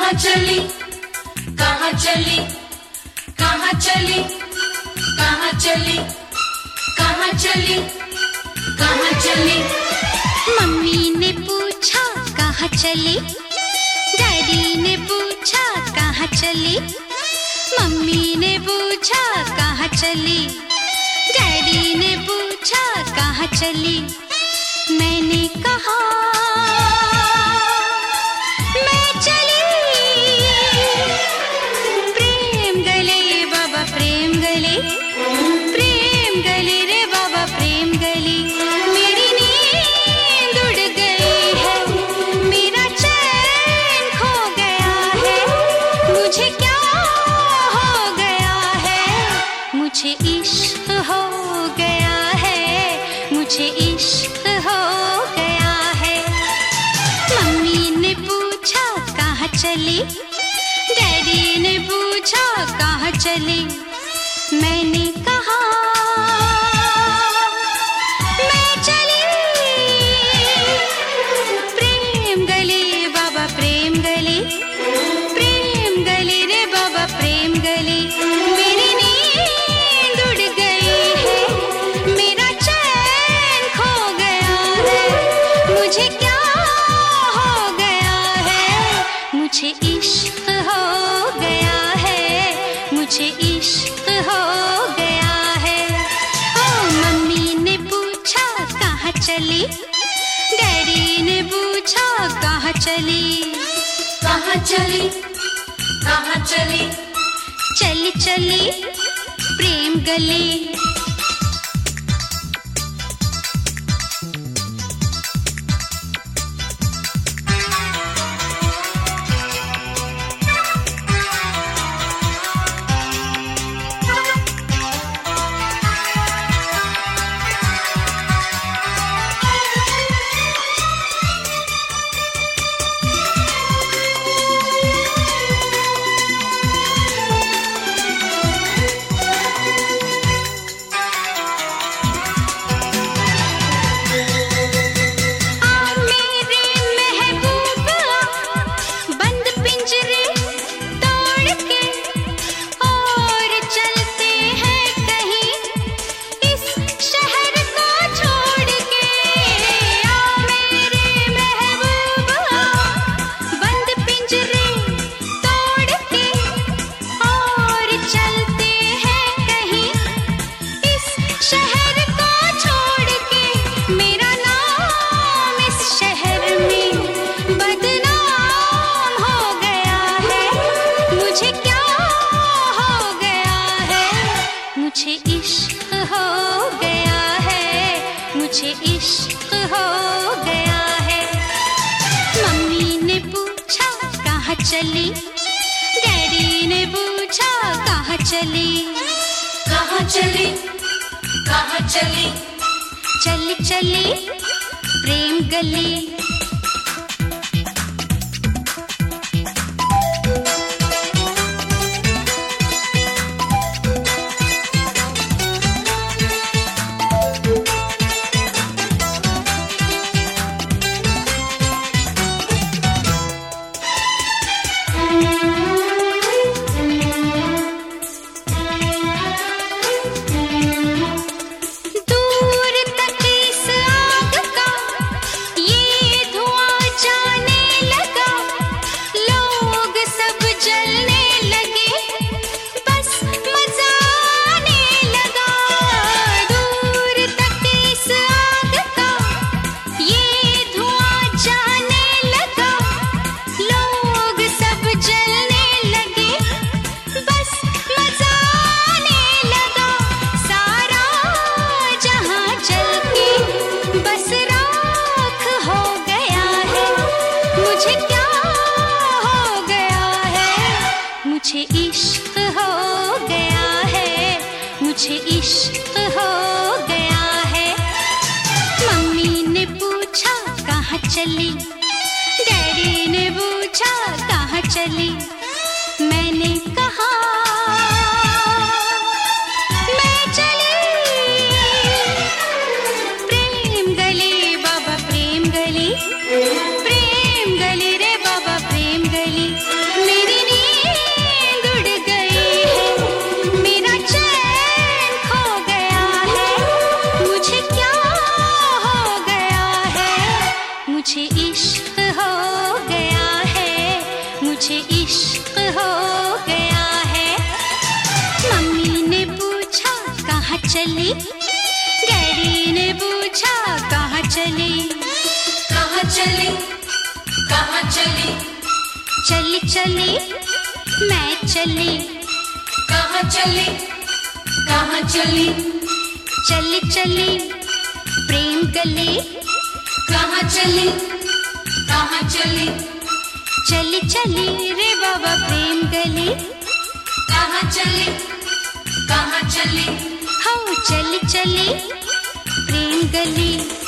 चली, कहाँ चली, कहाँ चली, कहाँ चली, कहाँ चली, कहाँ चली। मम्मी ने पूछा कहाँ चली, डैडी ने पूछा कहाँ चली। मम्मी ने पूछा कहाँ चली, डैडी ने पूछा कहाँ चली। मैंने कहा मैं चली प्रेम गली बाबा, प्रेम गली, प्रेम गली रे बाबा, प्रेम गली। मेरी नींद उड़ गई है, मेरा चैन खो गया है। मुझे क्या हो गया है, मुझे इश्क हो गया है, मुझे इश्क हो गया है। मम्मी ने पूछा कहाँ चली, डैडी ने पूछा कहाँ चली। मैंने कहा मैं चली प्रेम गली बाबा, प्रेम गली, प्रेम गली रे बाबा, प्रेम गली। मेरी नींद उड़ गई है, मेरा चैन खो गया है। मुझे क्या हो गया है, मुझे इश्क हो गया है, मुझे इश्क हो गया है। ओ मम्मी ने पूछा कहाँ चली, डैडी ने पूछा कहाँ चली। कहाँ चली, कहाँ चली, चली चली प्रेम गली। मुझे इश्क हो गया है, मुझे इश्क हो गया है। मम्मी ने पूछा कहाँ चली, डैडी ने पूछा कहाँ चली। कहाँ चली, कहाँ चली, चली चली प्रेम गली। मुझे इश्क हो गया है, मुझे इश्क हो गया है। मम्मी ने पूछा कहाँ चली, डैडी ने पूछा कहाँ चली। मैंने कहा मैं चली प्रेम गली बाबा, प्रेम गली, प्रेम गली रे बाबा, प्रेम गली। चली? डैडी ने पूछा कहाँ चली? कहाँ चली? कहाँ चली? चली चली मैं चली। कहाँ चली? कहाँ चली? चली चली प्रेम गली। कहाँ चली? कहाँ चली? चली चली रे बाबा प्रेम गली। कहाँ चली? कहाँ चली? हो चली चली प्रेम गली।